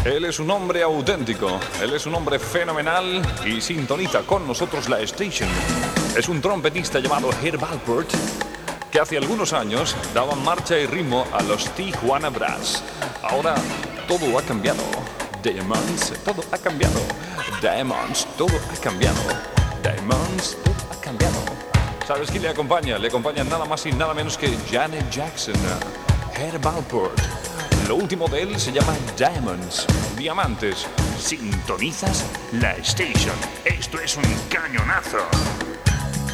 Él es un hombre auténtico, él es un hombre fenomenal y sintoniza con nosotros la Station. Es un trompetista llamado Herb Alpert que hace algunos años daba marcha y ritmo a los Tijuana Brass. Ahora todo ha cambiado. Diamonds, todo ha cambiado. Diamonds, todo ha cambiado. Diamonds, todo ha cambiado. ¿Sabes quién le acompaña? Le acompaña nada más y nada menos que Janet Jackson. Herb Alpert. Lo último de él se llama Diamonds, Diamantes. Sintonizas la Station. Esto es un cañonazo.